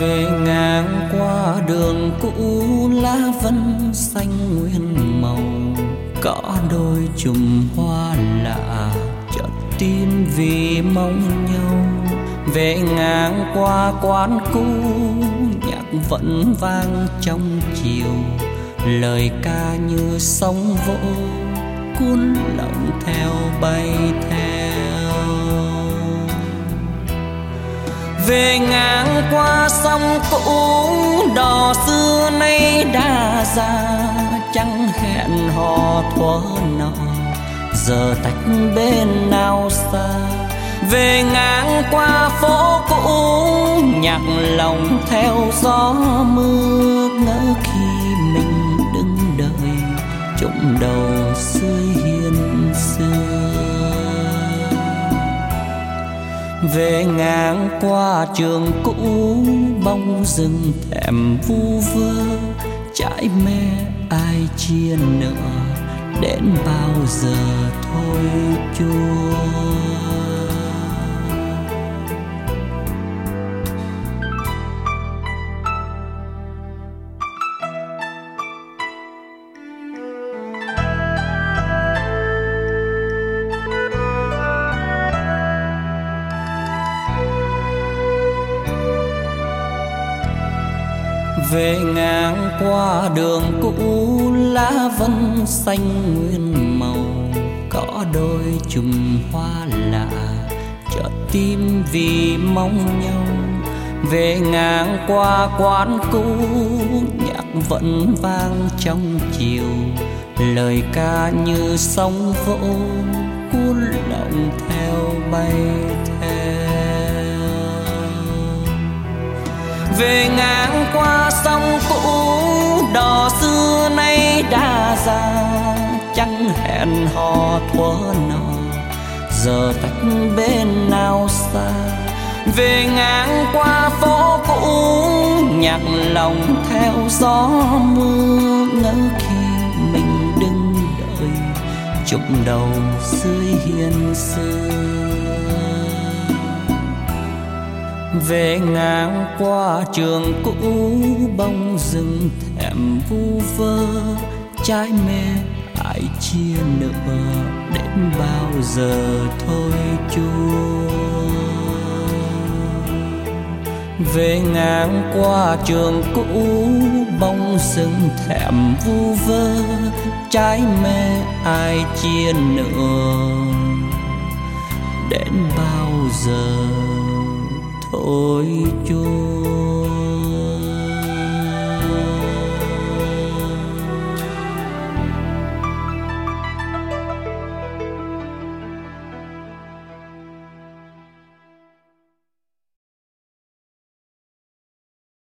Về ngang qua đường cũ lá vân xanh nguyên màu, cỏ đôi chùm hoa lạ chợt tim vì mong nhau. Về ngang qua quán cũ nhạc vẫn vang trong chiều, lời ca như sóng vỗ cuốn lòng theo bay theo. Về ngang qua sông cũ đò xưa nay đã già, chẳng hẹn hò thuở nọ giờ tách bên nào xa. Về ngang qua phố cũ nhạc lòng theo gió mưa, ngỡ khi mình đứng đợi trụng đầu dưới hiên xưa. Về ngang qua trường cũ bóng rừng thèm vu vơ, trái mê ai chia nợ đến bao giờ thôi chua. Về ngang qua đường cũ lá vân xanh nguyên màu, cỏ đôi chùm hoa lạ chợt tim vì mong nhau. Về ngang qua quán cũ nhạc vẫn vang trong chiều, lời ca như sóng vỗ cuốn lòng theo bay theo. Về ngang qua sông cũ đò xưa nay đã già, chẳng hẹn hò thuở nọ giờ tách bên nào xa. Về ngang qua phố cũ nhạc lòng theo gió mưa, ngỡ khi mình đứng đợi trụng đầu dưới hiên xưa. Về ngang qua trường cũ bóng rừng thèm vu vơ, trái mê ai chia nợ đến bao giờ thôi chua. Về ngang qua trường cũ bóng rừng thèm vu vơ, trái mê ai chia nợ đến bao giờ thôi chua.